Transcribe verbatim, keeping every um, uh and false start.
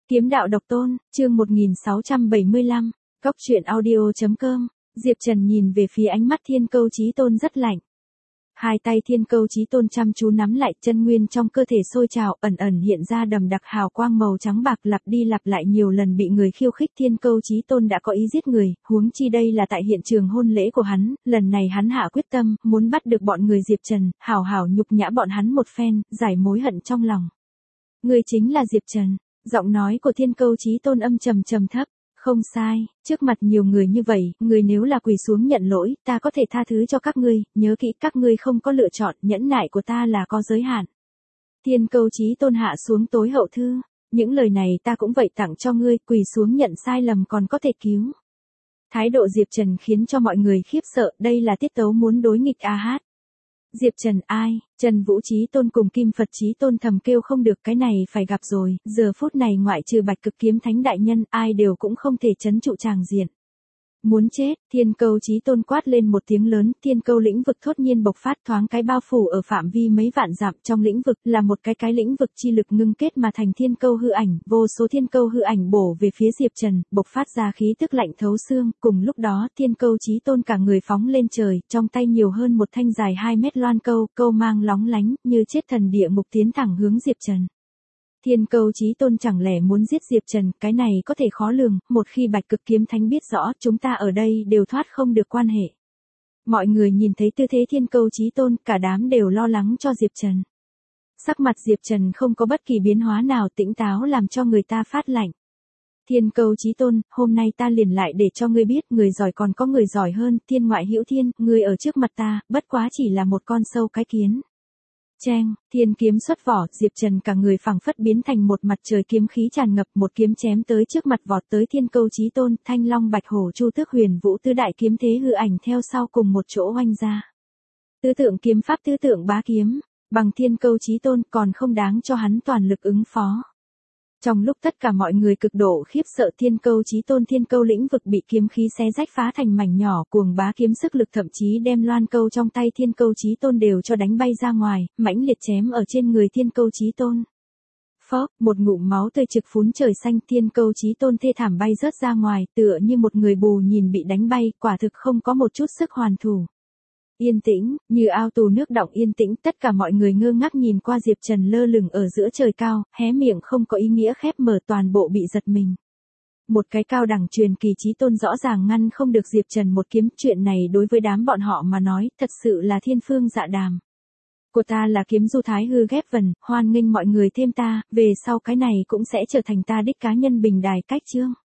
Kiếm đạo độc tôn, chương một nghìn sáu trăm bảy mươi lăm, Cóc truyện audio chấm com. Diệp Trần nhìn về phía ánh mắt Thiên Câu Chí Tôn rất lạnh. Hai tay Thiên Câu Chí Tôn chăm chú nắm lại, chân nguyên trong cơ thể sôi trào, ẩn ẩn hiện ra đầm đặc hào quang màu trắng bạc, lặp đi lặp lại nhiều lần bị người khiêu khích. Thiên Câu Chí Tôn đã có ý giết người, huống chi đây là tại hiện trường hôn lễ của hắn, lần này hắn hạ quyết tâm, muốn bắt được bọn người Diệp Trần, hảo hảo nhục nhã bọn hắn một phen, giải mối hận trong lòng. Người chính là Diệp Trần. Giọng nói của Thiên Câu Chí Tôn âm trầm trầm thấp. Không sai, trước mặt nhiều người như vậy, người nếu là quỳ xuống nhận lỗi, ta có thể tha thứ cho các ngươi, nhớ kỹ các ngươi không có lựa chọn, nhẫn nại của ta là có giới hạn. Thiên Câu Chí Tôn hạ xuống tối hậu thư, những lời này ta cũng vậy tặng cho ngươi, quỳ xuống nhận sai lầm còn có thể cứu. Thái độ Diệp Trần khiến cho mọi người khiếp sợ, đây là tiết tấu muốn đối nghịch a hát. Diệp Trần ai, Trần Vũ Chí Tôn cùng Kim Phật Chí Tôn thầm kêu không được, cái này phải gặp rồi, giờ phút này ngoại trừ Bạch Cực Kiếm Thánh đại nhân, ai đều cũng không thể trấn trụ tràng diện. Muốn chết, Thiên Câu Chí Tôn quát lên một tiếng lớn, Thiên Câu lĩnh vực thốt nhiên bộc phát, thoáng cái bao phủ ở phạm vi mấy vạn dặm, trong lĩnh vực là một cái cái lĩnh vực chi lực ngưng kết mà thành Thiên Câu hư ảnh, vô số Thiên Câu hư ảnh bổ về phía Diệp Trần, bộc phát ra khí tức lạnh thấu xương, cùng lúc đó Thiên Câu Chí Tôn cả người phóng lên trời, trong tay nhiều hơn một thanh dài hai mét loan câu, câu mang lóng lánh, như chết thần địa ngục tiến thẳng hướng Diệp Trần. Thiên Câu Chí Tôn chẳng lẽ muốn giết Diệp Trần, cái này có thể khó lường, một khi Bạch Cực Kiếm Thánh biết rõ, chúng ta ở đây đều thoát không được quan hệ. Mọi người nhìn thấy tư thế Thiên Câu Chí Tôn, cả đám đều lo lắng cho Diệp Trần. Sắc mặt Diệp Trần không có bất kỳ biến hóa nào, tĩnh táo làm cho người ta phát lạnh. Thiên Câu Chí Tôn, hôm nay ta liền lại để cho ngươi biết, người giỏi còn có người giỏi hơn, thiên ngoại hữu thiên, ngươi ở trước mặt ta, bất quá chỉ là một con sâu cái kiến. Cheng, thiên kiếm xuất vỏ, Diệp Trần cả người phẳng phất biến thành một mặt trời kiếm khí tràn ngập, một kiếm chém tới trước mặt vọt tới Thiên Câu Chí Tôn, Thanh Long Bạch Hổ Chu Tước Huyền Vũ tứ đại kiếm thế hư ảnh theo sau cùng một chỗ oanh ra. Tứ tượng kiếm pháp tứ tượng bá kiếm, bằng Thiên Câu Chí Tôn còn không đáng cho hắn toàn lực ứng phó. Trong lúc tất cả mọi người cực độ khiếp sợ, Thiên Câu Chí Tôn Thiên Câu lĩnh vực bị kiếm khí xé rách phá thành mảnh nhỏ, cuồng bá kiếm sức lực thậm chí đem loan câu trong tay Thiên Câu Chí Tôn đều cho đánh bay ra ngoài, mãnh liệt chém ở trên người Thiên Câu Chí Tôn. Phốc, một ngụm máu tươi trực phún trời xanh, Thiên Câu Chí Tôn thê thảm bay rớt ra ngoài, tựa như một người bù nhìn bị đánh bay, quả thực không có một chút sức hoàn thủ. Yên tĩnh, như ao tù nước đọng yên tĩnh, tất cả mọi người ngơ ngác nhìn qua Diệp Trần lơ lửng ở giữa trời cao, hé miệng không có ý nghĩa khép mở, toàn bộ bị giật mình. Một cái cao đẳng truyền kỳ Chí Tôn rõ ràng ngăn không được Diệp Trần một kiếm, chuyện này đối với đám bọn họ mà nói, thật sự là thiên phương dạ đàm. Của ta là kiếm du thái hư ghép vần, hoan nghênh mọi người thêm ta, về sau cái này cũng sẽ trở thành ta đích cá nhân bình đài cách chương.